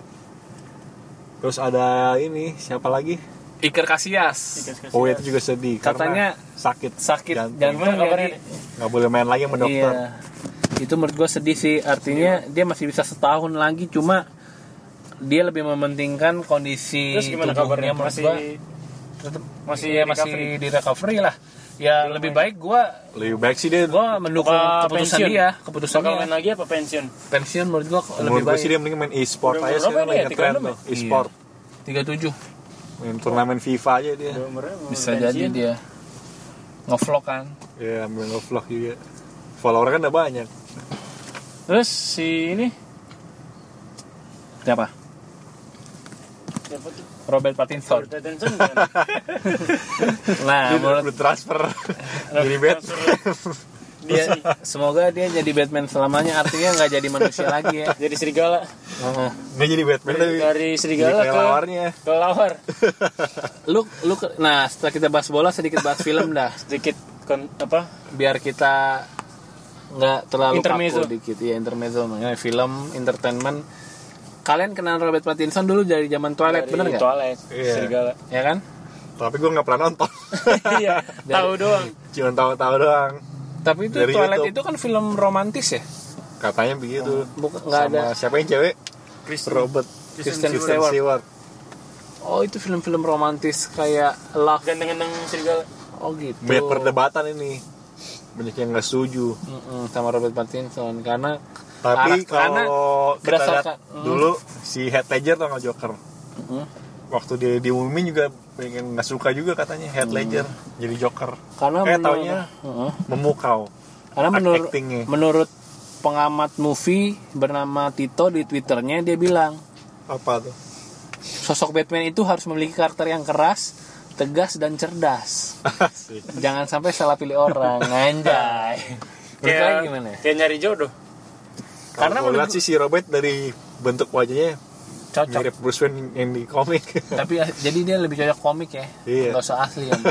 Terus ada ini siapa lagi? Iker Casillas. Dikasih-kasih Oh ya. itu juga sedih. Katanya karena sakit. sakit jantung. jantung Gimana kabarnya jadi- nih? Nggak boleh main lagi sama dokter. Iya. Itu menurut gue sedih sih. Artinya dia masih bisa setahun lagi, cuma dia lebih mementingkan kondisi Terus gimana tubuhnya. kabarnya? Menurut Masih gua tetap masih iya, masih recovery? di recovery lah. Ya Belum lebih main. baik gue Lebih baik sih dia. gue mendukung Apa keputusan pensiun? dia, keputusan Bakal dia. main lagi apa pensiun? Pensiun menurut gue lebih Menurut gue baik. sih dia mending main e-sport Udah aja berapa sekarang ini ya? lagi ngetren tiga puluh enam tuh. E-sport. tiga puluh tujuh Main turnamen FIFA aja dia. Udah umurnya mau bisa pensiun. jadi dia ngevlog kan. Ya ambil nge-vlog juga. Follower kan udah banyak. Terus si ini Siapa? Siapa tuh? Robert Pattinson. Robert Pattinson kan? Nah, Dia menurut udah transfer jadi Batman. dia semoga dia jadi Batman selamanya, artinya nggak jadi manusia lagi ya. Jadi serigala. Heeh. Nggak jadi Batman Dari, tapi dari serigala jadi ke lawarnya. kelawar. Lu lu ke- nah, setelah kita bahas bola sedikit bahas film dah. Sedikit kon, apa? Biar kita nggak terlalu Intermezzo. kaku dikit ya, intermezzo mengenai film entertainment. Kalian kenal Robert Pattinson dulu dari zaman Twilight, Dari bener nggak? Twilight, Iya. serigala. Ya kan? Tapi gue nggak pernah nonton. Iya, tahu doang. Cuma tahu-tahu doang. Tapi itu Dari Twilight YouTube. itu kan film romantis ya? Katanya begitu. Bukan nggak Sama ada. siapa yang cewek? Kristen. Robert Kristen Kristen Stewart. Stewart. Oh, itu film-film romantis kayak Love. Ganteng-ganteng serigala. Oh gitu. Banyak perdebatan ini. Banyak yang nggak setuju. Mm-mm, sama Robert Pattinson karena Tapi karena kalau kita lihat berdasarkan- mm. dulu si Heath Ledger tau nggak Joker? Mm-mm. Waktu dia diumumin juga pengen nggak suka juga katanya Heath Ledger jadi Joker. karena eh menurut- taunya Mm-mm. memukau. karena menurut actingnya. menurut pengamat movie bernama Tito di Twitternya, dia bilang Apa tuh? sosok Batman itu harus memiliki karakter yang keras, tegas dan cerdas. Asik. Jangan sampai salah pilih orang. Anjay. Menurut kalian Kayak gimana? kayak nyari jodoh. Karena Karena menurut lihat sih si Robert dari bentuk wajahnya Cocok. mirip Bruce Wayne yang di komik. Tapi jadi dia lebih cocok komik ya. Iya. Gak usah asli ya.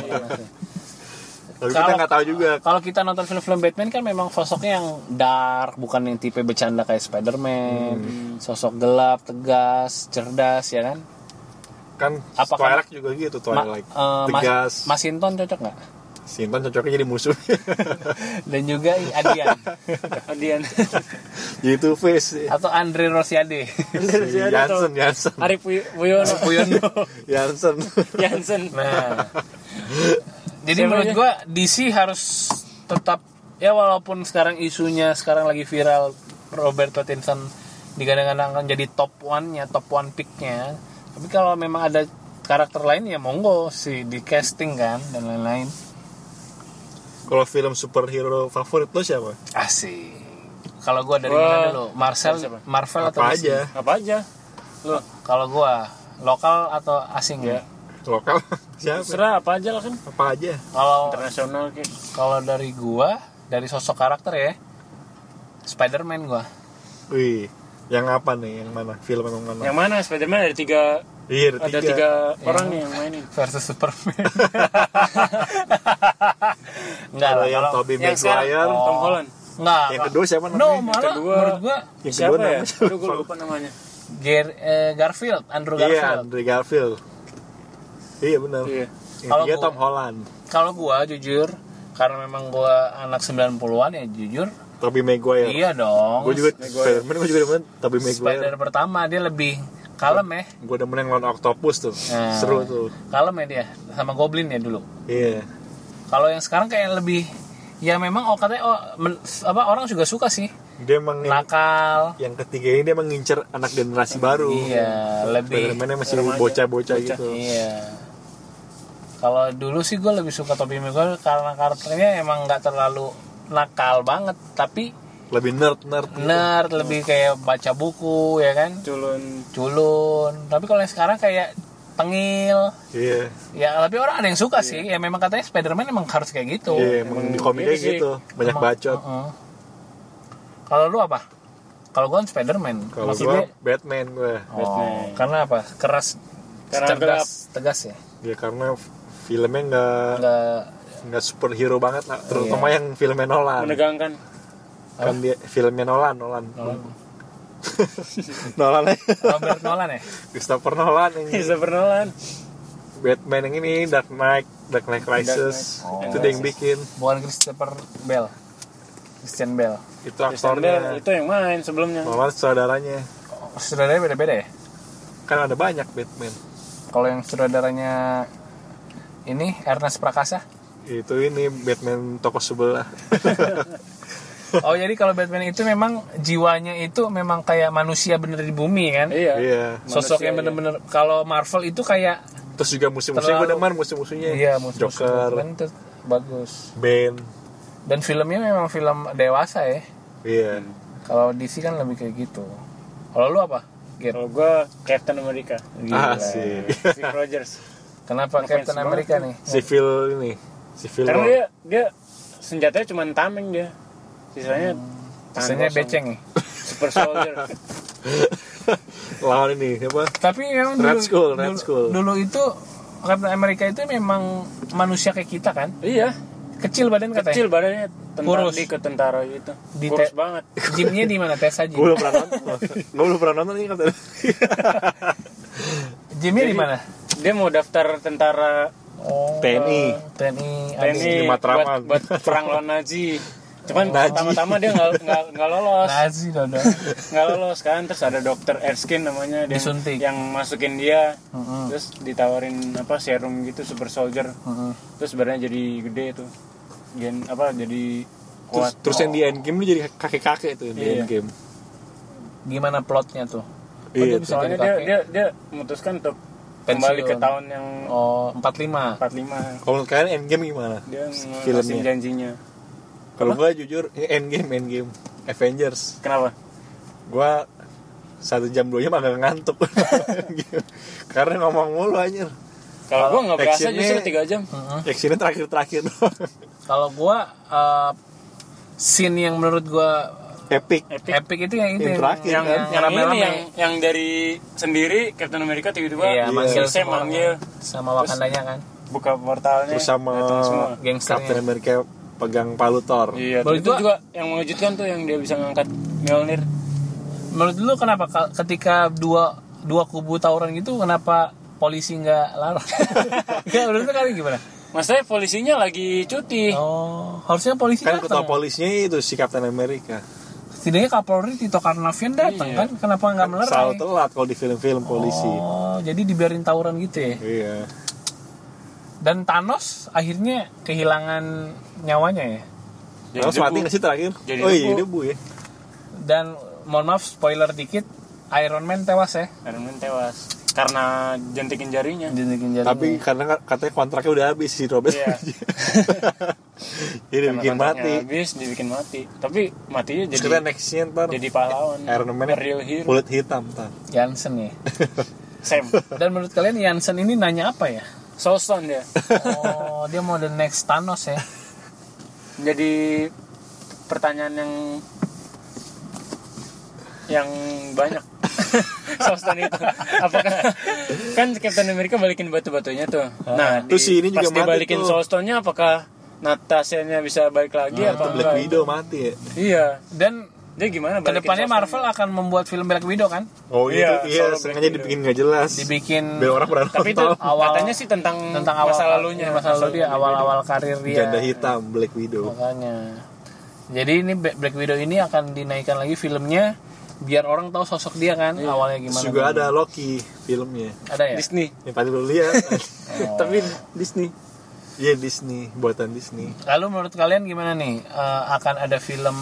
Tapi kita nggak tahu juga. Kalau kita nonton film-film Batman kan memang sosoknya yang dark, bukan yang tipe bercanda kayak Spider-Man. Hmm. Sosok gelap, tegas, cerdas ya kan? Kan Apakah- Twilight juga gitu Ma- Twilight. eh, Mas, Tegas. Mas Hinton cocok nggak? Sinton cocoknya jadi musuh. Dan juga Adian Adian. Jadi Two Face. atau Andre Rosiade. Si Jansen, Jansen. Arif Wi- Wuyono. Puyono. Jansen. Jansen. Nah, jadi Siapa menurut aja? gua D C harus tetap ya, walaupun sekarang isunya sekarang lagi viral Robert Pattinson digadang-gadang akan jadi top one-nya, top one pick-nya. Tapi kalau memang ada karakter lain ya monggo sih di casting kan dan lain-lain. Kalau film superhero favorit lo siapa? Asik. Kalau gua dari Gua- mana dulu? Marvel, Siapa? Marvel atau Apa D C? aja? Apa aja? Lu Kalau gua lokal atau asing ya? ya. Lokal siapa? Serah apa aja lah kan. Apa aja? Kalau Internasional kayak. kalau dari gua, dari sosok karakter ya, Spider-Man gua. Wih, yang apa nih? Yang mana? Film yang mana? Yang mana Spider-Man ada tiga, Iya, ada ada tiga. tiga orang nih yang mainin. Versus Superman. Enggak Ada lah, yang kalau Tobey Yang sekarang Maguire. Oh. Tom Holland. enggak. Yang kedua siapa No, namanya? malah kedua- menurut gua Yang Siapa kedua ya? namanya Aduh, gue lupa namanya. Gar- eh, Garfield, Andrew Iya, Garfield. Andrew Garfield. Iya benar. Iya. Yang Kalau tiga gua- Tom Holland. Kalau gua jujur, karena memang gua anak sembilan puluhan ya jujur. Tobey Maguire. Iya dong. Gue juga Maguire. Spider-Man gue juga demen Tobey Spider Maguire. pertama dia lebih kalem ya. Gue demen yang lawan Octopus tuh. Nah, Seru tuh. Kalem ya dia sama Goblin ya dulu. Iya. Kalau yang sekarang kayak lebih ya memang oh katanya oh men- apa orang juga suka sih. Dia emang yang, Nakal. yang ketiga ini dia mengincar anak generasi baru. Iya, lebih Spider-Man masih remaja. bocah-bocah Bocah. gitu. iya. Kalau dulu sih gue lebih suka Tobey Maguire karena karakternya emang nggak terlalu nakal banget, tapi Lebih nerd-nerd gitu. nerd, lebih kayak baca buku ya kan, Culun. culun. Tapi kalau yang sekarang kayak tengil, Iya. ya tapi orang ada yang suka sih. Ya memang katanya Spider-Man emang harus kayak gitu. Iya, emang di komiknya Gitu sih. gitu. Banyak Emang- bacot. uh-uh. Kalau lu apa? Kalau gue Spider-Man. Kalau Maksudnya- gue Batman gue. Oh, Batman. karena apa? Keras, Karena cerdas, tegas ya. Ya karena filmnya nggak Enggak nggak superhero banget lah. Terutama Iya. yang filmnya Nolan. Menegangkan. Kan dia filmnya Nolan, Nolan. Nolan aja. Robert Nolan ya. Christopher Nolan yang Christopher Nolan. Batman yang ini Dark Knight, Dark Knight Rises. Knight. Itu Oh. dia yang bikin. Bukan Christopher Bell. Christian Bell. Itu Christian Bale aktornya. itu yang main sebelumnya. Nolan saudaranya. Oh, saudaranya beda-beda ya? Kan ada banyak Batman. Kalau yang saudaranya ini Ernest Prakasa. Itu ini Batman toko sebelah. Oh jadi kalau Batman itu memang jiwanya itu memang kayak manusia bener di bumi kan? Iya. Iya. Sosok yang Manusia, bener-bener. Kalau Marvel itu kayak Terus juga musuh-musuhnya gue Terlalu- demen musuh-musuhnya. iya musuh Joker, Batman itu bagus. Bane. Dan filmnya memang film dewasa ya. Iya. Kalau D C kan lebih kayak gitu. Kalau lu apa? Gap. Kalau gue Captain America. Gila. Asik. Steve Rogers. Kenapa Ngefans Captain banget America tuh. nih? Civil ini, civil Karena war. dia dia senjatanya cuma tameng dia. Sisanya tangan Sisanya kosong. beceng nih. Super Soldier. Lawan ini apa? Tapi memang Red dulu, Skull, Red dulu, Skull. dulu itu Captain America itu memang manusia kayak kita kan? Iya. Kecil badan katanya. Kecil badannya tentara Kurus. di ke tentara gitu. Di Kurus te- banget. Gymnya di mana? Tes aja. Gue belum pernah nonton. Gue belum pernah nonton ini kata. Gymnya di Jadi, mana? Dia mau daftar tentara Oh, T N I. T N I. T N I di buat, Matraman. buat perang lawan Nazi. Cuman Nazi. pertama-tama dia nggak nggak nggak lolos. Nazi dodo. Nggak lolos kan, terus ada dokter Erskine namanya dia Disuntik. yang masukin dia. Heeh. Terus ditawarin apa serum gitu super soldier. Heeh. Terus badannya jadi gede tuh. Gen apa jadi Terus, kuat. terus yang di Endgame dia jadi kakek-kakek tuh di Iya. Endgame. Gimana plotnya tuh? Oh, Iya, dia bisa Soalnya jadi dia kakek? dia dia memutuskan untuk Pensiun. kembali ke tahun yang Oh, empat puluh lima. empat puluh lima. Kalau kalian Endgame gimana? Dia Filmnya. ngelasin janjinya. Kalau gue jujur ini Endgame, Endgame, Avengers. Kenapa? Gue satu jam dua jam agak ngantuk. Karena ngomong mulu anjir. Kalau gua nggak berasa actionnya- justru tiga jam. Heeh. Actionnya terakhir-terakhir doang. Kalau gua uh, scene yang menurut gua Epic. Epic. epic itu yang itu Yang terakhir, yang kan? yang, rame-rame. ini yang yang dari sendiri Captain America tiba-tiba Iya, manggil Sam semua manggil orang. sama Wakandanya kan. buka portalnya Terus sama datang semua. Gangsternya. Captain America pegang palu Thor. Iya, Baru itu itu- juga yang mengejutkan tuh yang dia bisa ngangkat Mjolnir. Menurut lu kenapa Ka- ketika dua dua kubu tawuran gitu kenapa polisi nggak larang? Enggak, menurut lu kali gimana? Masalahnya polisinya lagi cuti. Oh, harusnya polisi Kan ketua datang. polisinya itu si Captain America. Setidaknya Kapolri Tito Karnavian datang Iya. kan? Kenapa nggak Kan melerai? selalu telat kalau di film-film polisi. Oh, jadi dibiarin tawuran gitu ya? Iya. Dan Thanos akhirnya kehilangan nyawanya ya. Jadi Terus mati debu. nggak sih terakhir? Jadi oh iya, debu. debu ya. Dan mohon maaf spoiler dikit, Iron Man tewas ya. Iron Man tewas karena jentikin jarinya. Jentikin jarinya. Tapi karena katanya kontraknya udah habis si Robert. Iya. Jadi Karena bikin kontraknya mati. Habis dibikin mati. Tapi matinya Terus jadi kita nextnya ntar jadi pahlawan. Iron Man real hero. kulit hitam ntar. Jansen ya. Sam. Dan menurut kalian Jansen ini nanya apa ya? Soulstone dia. Oh, dia mau the next Thanos ya. Jadi pertanyaan yang yang banyak. Soulstone itu apakah kan Captain America balikin batu-batunya tuh. Nah, Terus si ini juga pas dia mati balikin tuh. Soulstone-nya apakah Natasha-nya bisa balik lagi Nah, apa itu Black enggak? Widow mati ya. Iya. Dan Dia gimana balikin kedepannya Soulstone-nya? Marvel akan membuat film Black Widow kan? Oh Iya, iya, iya, solo sengaja Black Widow. dibikin nggak jelas. Dibikin Biar orang pernah Tapi itu nonton. Awal- katanya sih tentang, tentang awal masa lalunya. masa lalu dia, Black awal-awal karir dia. Janda hitam Black Widow. Makanya. Jadi ini Black Widow ini akan dinaikkan lagi filmnya biar orang tahu sosok dia kan awalnya Terus gimana. juga ada Loki filmnya. Ada ya? Widow. Disney. Yang tadi lu lihat. Oh. Tapi Disney. Iya Disney, buatan Disney. Lalu menurut kalian gimana nih? Eh, akan ada film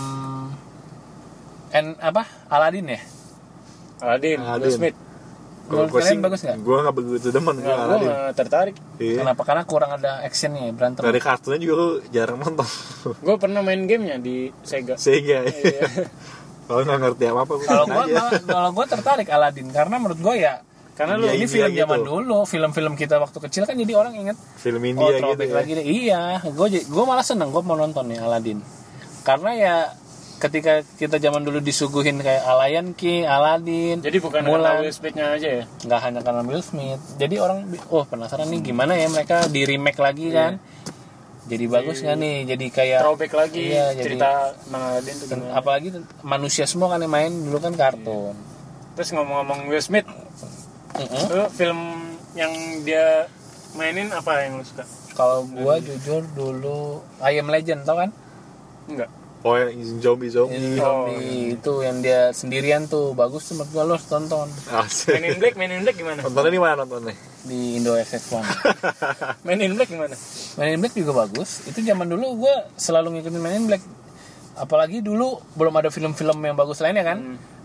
en apa? Aladdin ya? Aladdin, Aladdin. Will Smith. Menurut kalian bagus nggak? Gue nggak begitu demen gue Nah, gue Aladdin. nggak tertarik. Iya. Kenapa? Karena kurang ada actionnya, berantem. Dari kartunnya juga gue jarang nonton. Gue pernah main gamenya di Sega. Sega. Iya. Kalau nggak ngerti apa apa gue Kalau main gua aja. malah- kalau gua tertarik Aladdin karena menurut gua ya Karena lu Iya, ini India film gitu. zaman dulu, film-film kita waktu kecil kan jadi orang inget Film oh India gitu throwback ya. lagi deh. Iya, gua j- gua malah seneng gua mau nonton nih Aladdin. Karena ya ketika kita zaman dulu disuguhin kayak Lion King, Aladdin, jadi bukan karena Mulan, Will Smith-nya aja ya. nggak hanya karena Will Smith. Jadi orang bi- oh penasaran nih gimana ya mereka di remake lagi kan. Jadi bagus nggak nih? Jadi kayak Throwback lagi Iya, jadi- cerita tentang Aladdin tuh ten- gimana. apalagi ten- manusia semua kan yang main dulu kan kartun. Terus ngomong-ngomong Will Smith, Mm-mm. lu film yang dia mainin apa yang lu suka? Kalau gua jujur dulu I Am Legend tau kan? Enggak. Oh yang zombie zombie. Ini Oh, zombie itu yang dia sendirian tuh bagus tuh menurut gua lo harus tonton Asik. Men in Black, Men in Black gimana? Nontonnya di mana nontonnya? di Indo X X One. Men in Black gimana? Man in Black juga bagus. Itu zaman dulu gua selalu ngikutin Man in Black. Apalagi dulu belum ada film-film yang bagus lainnya kan. Hmm.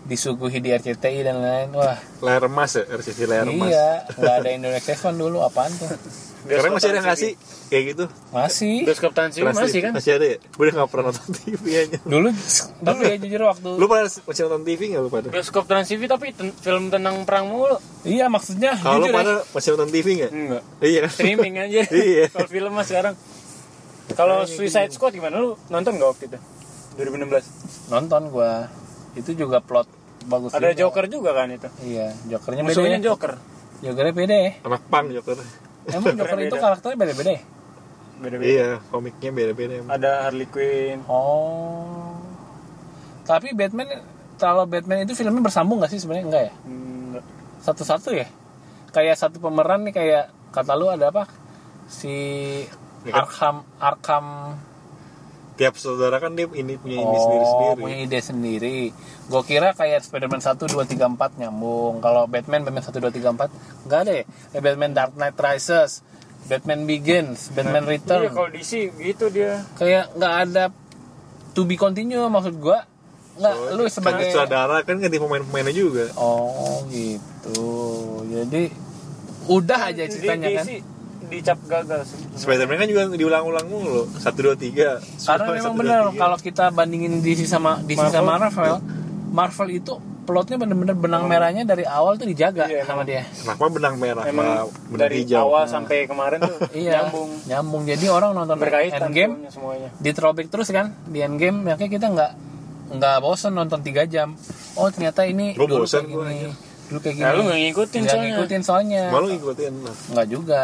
disuguhi di R C T I dan lain-lain. Wah, Layar emas ya, R C T layar emas. iya, nggak ada Indonesia One dulu, apaan tuh? Sekarang masih ada nggak sih kayak gitu? Masih. Bioskop Trans T V masih kan? Masih ada ya? Gue udah nggak pernah nonton T V aja. Dulu, dulu ya jujur waktu. Lu pernah masih nonton T V nggak lu pada? Bioskop Trans T V tapi ten- film tentang perang mulu. Iya maksudnya. Kalau lu jujur pada ya. masih nonton T V nggak? Enggak. Iya kan? Streaming aja. Iya. Kalau film mah sekarang. Kalau Suicide Squad gimana lu nonton nggak waktu itu? dua ribu enam belas. Nonton gua. Itu juga plot bagus. Ada juga. Joker juga kan itu. Iya, Jokernya beda. Musuhnya Ya. Joker. Jokernya beda ya. Anak pang Joker. Emang Joker itu Beda. karakternya beda-beda ya? Beda-beda. Iya, komiknya beda-beda emang. Ada Harley Quinn. Oh. Tapi Batman, kalau Batman itu filmnya bersambung gak sih sebenarnya? Enggak ya? Enggak. Satu-satu ya? Kayak satu pemeran nih, kayak kata lu ada apa? Si Arkham Arkham Tiap saudara kan dia ini punya ini Oh, sendiri-sendiri. punya ide sendiri. Gue kira kayak Spider-Man satu, dua, tiga, empat nyambung. Kalau Batman, Batman satu, dua, tiga, empat enggak ada ya? Kayak Batman Dark Knight Rises, Batman Begins, Batman Return. Iya kalau D C gitu dia. Kayak nggak ada to be continue maksud gue. Nggak, Oh, lu kan sebagai... saudara kan ganti pemain-pemainnya juga. Oh gitu. Jadi udah aja ceritanya D- kan. D C dicap gagal. Spider-Man kan juga diulang-ulang mulu. Satu, dua, tiga. Karena memang benar kalau kita bandingin D C sama D C sama Marvel, Marvel itu plotnya bener-bener benang merahnya dari awal tuh dijaga Iya, sama dia. Kenapa benang merah? Emang Kenapa benang dari hijau? awal sampai kemarin tuh Iya, nyambung. nyambung. Jadi orang nonton Berkaitan Endgame semuanya, semuanya. di throwback terus kan di Endgame, makanya kita nggak nggak bosen nonton tiga jam. Oh ternyata ini Gua dulu bosen kayak gua gini, aja. dulu kayak gini. Nah, lu nggak ngikutin Nggak soalnya. ngikutin soalnya. Malu ngikutin. Nggak juga.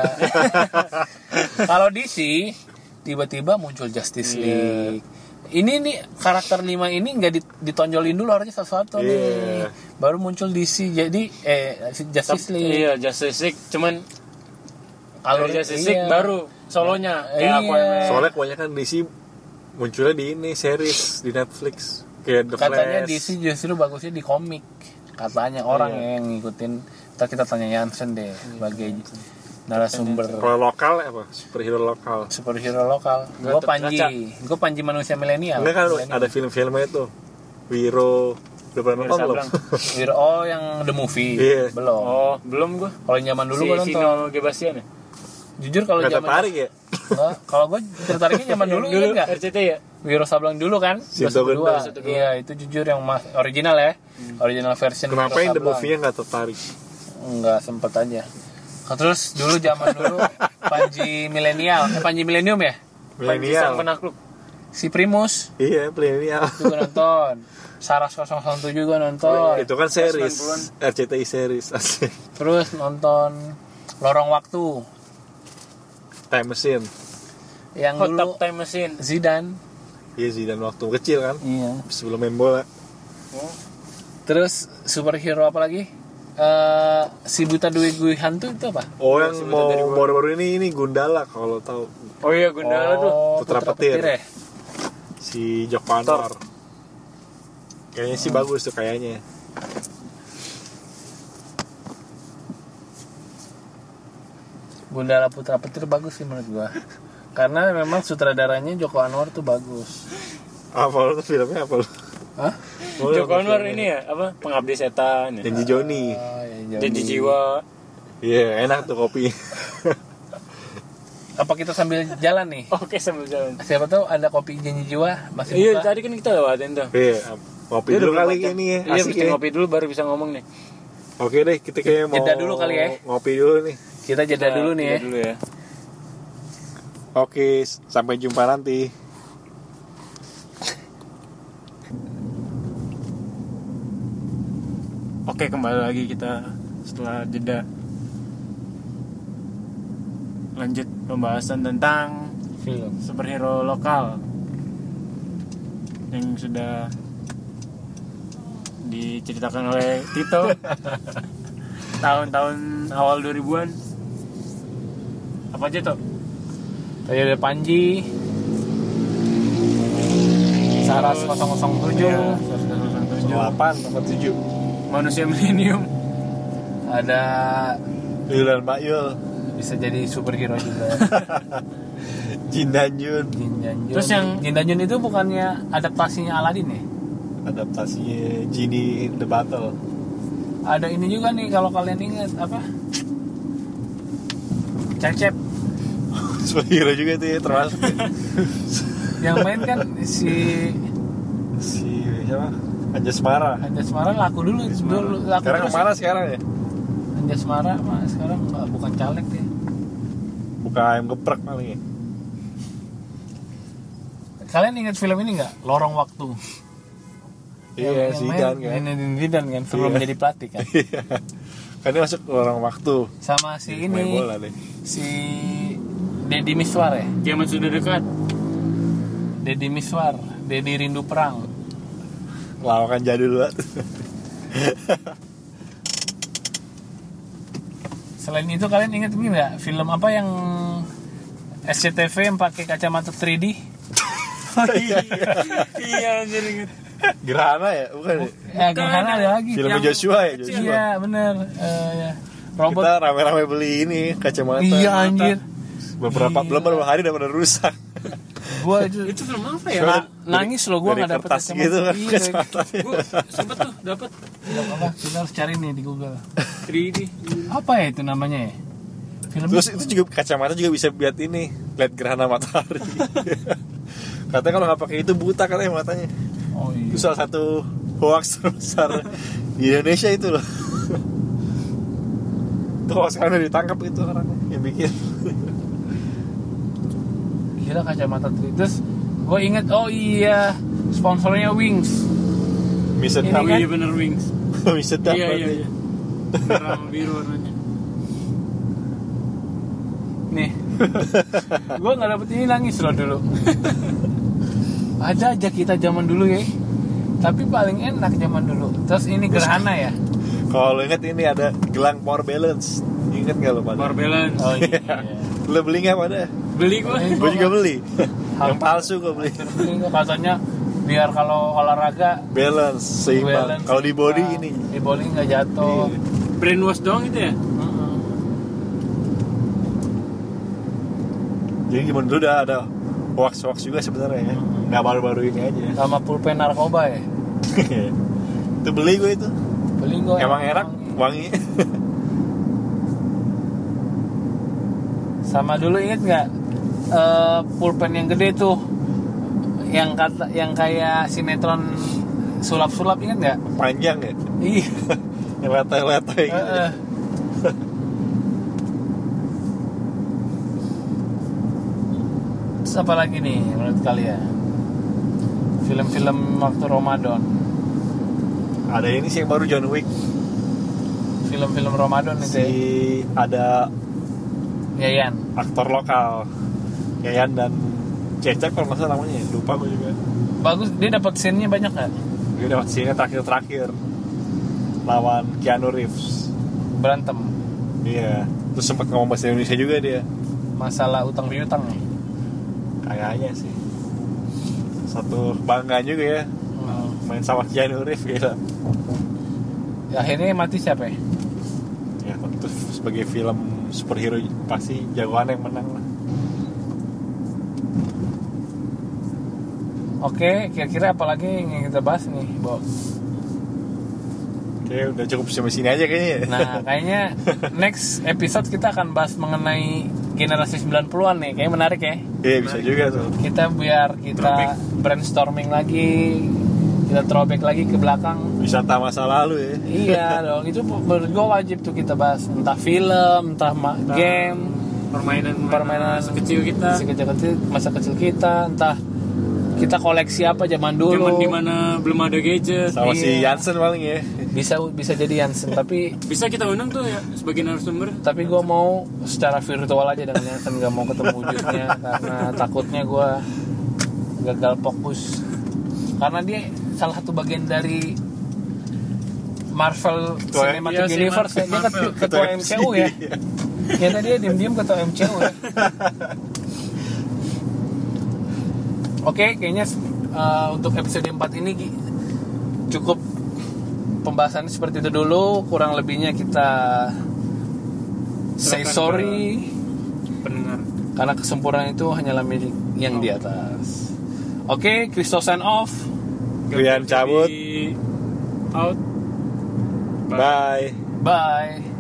Kalau D C tiba-tiba muncul Justice League. Ini nih karakter lima ini nggak dit- ditonjolin dulu harusnya satu-satu nih. Iya. Baru muncul D C jadi eh Justice League. Iya, Justice League cuman Kalau dari Justice League iya. baru solonya kayak Iya. Aquaman. Soalnya kebanyakan D C munculnya di ini series di Netflix kayak The Katanya Flash. D C justru bagusnya di komik. Katanya orang Iya. yang ngikutin. Ntar kita tanya Jansen deh sebagai narasumber Kalau lokal apa? Superhero lokal. superhero lokal. Nggak Gue ter- Panji, ngaca. gue Panji manusia milenial. Enggak kan Milenial. ada film-filmnya itu. Wiro udah pernah Wiro nonton belum? Sableng. Wir- Oh yang the movie. Iya. Belum. Oh, belum gua. Kalau yang zaman dulu Si gue nonton. Vino Gebastian ya? Jujur kalau Nggak zaman tertarik ya? Nggak, kalau gue tertariknya zaman dulu dulu enggak. R C T ya? Wiro Sableng dulu kan. Sinto dua Gendang. dua. Iya, itu jujur yang mas- original ya. Original version Kenapa Wiro yang the Sableng. movie-nya nggak tertarik? Enggak sempet aja. Terus dulu zaman dulu Panji milenial, eh, Panji milenium ya? Panji Sang Milenial. Penakluk. Si Primus Iya, milenial. juga nonton. Saras nol nol tujuh juga nonton. Itu kan series sembilan puluhan. R C T I series asli. Terus nonton Lorong Waktu Time Machine. yang Hot dulu Tub Time Machine. Zidane. Iya sih, dan waktu kecil kan Iya. sebelum main bola. Oh. Terus superhero apa lagi? Eh si Buta Dwi Gui Hantu itu apa? Oh, Iya, yang sebutnya mau dari gua. baru-baru ini ini Gundala kalau tahu, Oh iya Gundala tuh. Oh, Putra Petir. ya? si Joko Anwar. Kayaknya sih bagus tuh kayaknya. Gundala Putra Petir bagus sih menurut gua. Karena memang sutradaranya Joko Anwar tuh bagus. Apa lu tuh filmnya apa lu? Hah? Oh, Joko apa Anwar filmnya? ini ya apa pengabdi setan ya. Janji Joni. Oh, ya, Janji jiwa. Iya, enak tuh kopi. Apa kita sambil jalan nih? Oke sambil jalan. Siapa tahu ada kopi Janji Jiwa masih Iya buka. tadi kan kita lewatin tuh. Iya, kopi Dia dulu udah kali berempat, ini ya. Iya Asik mesti ya. ngopi dulu baru bisa ngomong nih. Oke deh, kita kayaknya mau Jeda dulu kali ya. ngopi dulu nih. Kita jeda Nah, dulu nih ya. jeda dulu ya. Oke, sampai jumpa nanti. Oke kembali lagi kita setelah jeda. Lanjut pembahasan tentang Film. superhero lokal yang sudah diceritakan oleh Tito tahun-tahun awal dua ribuan. Apa aja tuh? Tadi ada Panji, Saras nol nol tujuh, Ya, seratus tujuh. delapan nomor tujuh. Manusia Milenium. ada Yulan Pak Yul. bisa jadi superhero juga. Jin Dan Jun. Jin Dan Jun. Terus yang- Jin Dan Jun itu bukannya adaptasinya Aladdin ya? adaptasinya Genie in the Battle. Ada ini juga nih kalau kalian ingat apa? Cecep. Superhero juga itu ya termasuk. Yang main kan si Si siapa? Anjasmara. Anjasmara laku dulu, dulu laku Sekarang terus. kemana sekarang ya? Anjasmara mah sekarang nggak, bukan caleg dia. Bukan ayam geprek paling ya. Kalian ingat film ini nggak? Lorong Waktu. Iya, Zidane kan. Ini Zidane kan sebelum Iya. menjadi pelatih kan. Iya. Kan dia masuk lorong waktu. Sama si Main ini, bola deh. si Deddy Miswar ya. Kiamat sudah dekat. Deddy Miswar, Deddy Rindu Perang. Lawakan jadul banget. Selain itu kalian ingat ini nggak? Film apa yang S C T V yang pakai kacamata tiga D? Oh iya. Iya anjir inget. Gerhana ya? Bukan ya? Ya, Gerhana ada lagi. Filmnya Yang- Joshua ya? Joshua. Iya, bener. Eh, ya. Robot. Kita rame-rame beli ini kacamata. Iya mata. anjir. Beberapa Iya. belum beberapa hari udah pada rusak. Gua itu, Itu film apa ya? na- nangis loh gua Dari nggak dapet kertas gitu kan Iya, kacamatanya. Gue sempet tuh dapat nggak apa-apa. Kita harus cari nih di Google. tiga D. Apa ya itu namanya ya? Film Terus itu juga kacamata juga bisa buat ini, lihat gerhana matahari. Katanya kalau nggak pakai itu buta katanya matanya. Oh iya. Itu salah satu hoax terbesar di Indonesia itu loh. Itu hoax kan udah ditangkap itu orangnya yang bikin. Gila kacamata tiga D. Terus gue inget, oh iya, sponsornya Wings. Bisa Ini Oh kan? iya bener Wings. bisa dapat. Iya iya iya. Merah sama biru warnanya. Nih, gue nggak dapet ini nangis loh dulu. Ada aja kita zaman dulu ya, tapi paling enak zaman dulu. Terus ini Gerhana ya. Kalau lo inget ini ada gelang power balance. Ingat nggak lo pada? Power balance. Oh iya. Lo beli nggak pada? Beli gue. Gue juga beli. Yang palsu gue beli. Ini katanya biar kalau olahraga Balance seimbang. balance, Kalau di body seimbang. ini. Di body nggak jatuh. Iya. Brainwash doang itu ya? Mm-mm. Jadi gimana dulu udah ada hoax-hoax juga sebenarnya ya. Nggak baru-baru ini aja. Sama pulpen narkoba ya. Itu beli gue itu. Beli gue. Emang enak, wangi. Sama dulu inget nggak Eh, pulpen yang gede tuh, yang kata, yang kayak sinetron sulap-sulap, inget nggak? Panjang ya. Iya. Yang letai-letai gitu. Eh, eh. Terus apa lagi nih menurut kalian? Film-film waktu Ramadan. Ada ini sih yang baru John Wick. Film-film Ramadan itu Si ya. ada Yayan. aktor lokal Yayan dan Cecep kalau nggak salah namanya, lupa gue juga. Bagus, dia dapat scene-nya banyak nggak? Dia dapat scene terakhir-terakhir lawan Keanu Reeves. Berantem. Iya. Terus sempat ngomong bahasa Indonesia juga dia. Masalah utang piutang nih. Kayaknya sih. Satu bangga juga ya Hmm. main sama Keanu Reeves gitu. Akhirnya mati siapa ya? Ya tentu sebagai film superhero pasti jagoan yang menang lah. Oke, kira-kira apa lagi yang kita bahas nih, Bos? Oke, udah cukup sampai sini aja kayaknya. Nah, kayaknya next episode kita akan bahas mengenai generasi sembilan puluhan nih. Kayaknya menarik ya. Iya bisa juga tuh. Kita biar kita Throwback. brainstorming lagi, kita throwback lagi ke belakang. Wisata masa lalu ya. Iya dong, itu menurut gue wajib tuh kita bahas. Entah film, entah ma- game, Permainan permainan masa kecil kita. masa kecil, masa kecil kita, entah kita koleksi apa zaman dulu. Zaman dimana belum ada gadget. Sama si Iya. Jansen paling ya. Bisa bisa jadi Jansen, tapi Bisa kita undang tuh ya sebagai narasumber. tapi gue mau secara virtual aja dengan Jansen, nggak mau ketemu wujudnya karena takutnya gue gagal fokus, karena dia salah satu bagian dari Marvel Ketua- Cinematic iya sih, Universe ya. Dia Marvel. ketua, ketua M C U ya. Ya tadi dia diam-diam ketua M C U ya. Oke, kayaknya uh, untuk episode empat ini Gi, cukup pembahasannya seperti itu dulu. Kurang lebihnya kita say Silakan sorry, Pendengar. karena kesempurnaan itu hanyalah milik yang di atas. Oke, Christo sign off. Rian cabut. Out. Bye. Bye.